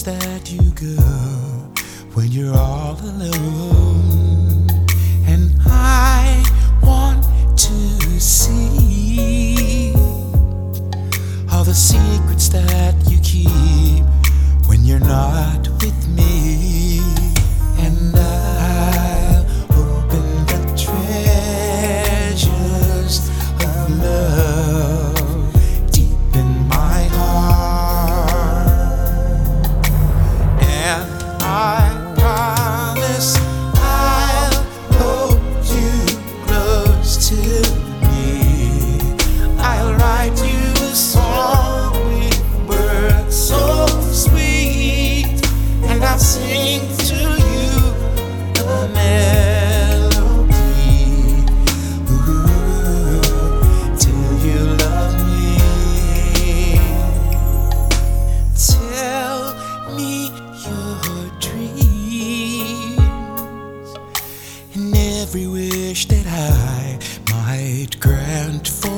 that you go when you're all alone. And I want to see all the secrets that you keep when you're not with me. And I'll open the treasures of love deep in my heart. And I promise I'll hold you close to me. I'll write you a song with words so sweet, and I'll sing to you a melody, ooh, till you love me. Tell me your dreams and every wish that I might grant for